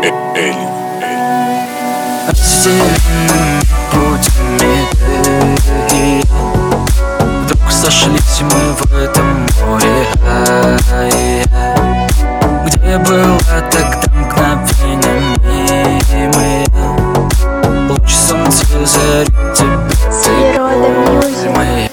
Разделенными путями ты и я вдруг сошлись мы в этом море, где была тогда мгновенно мимая. Луч солнца зарит тебя, ты моя.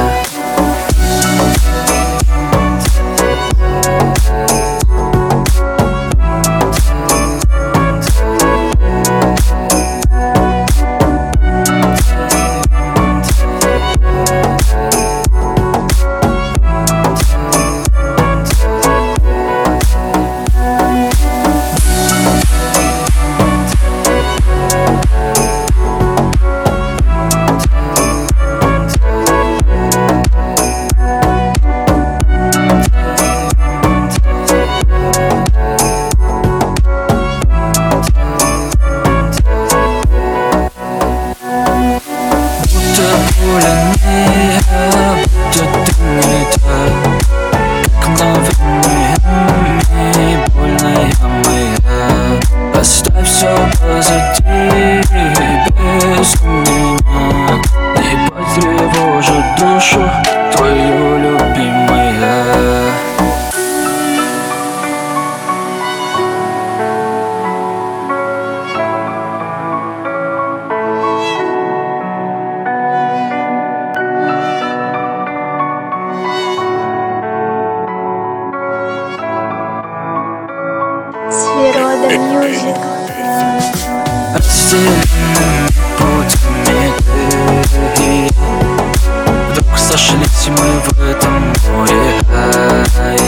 Будто ты не та, как мгновенная и больная моя. Оставь все позади, без меня не потревожит душу твою, любимая. Свирода Мьюзик. Разделенными путями ты и я вдруг сошлись мы в этом море,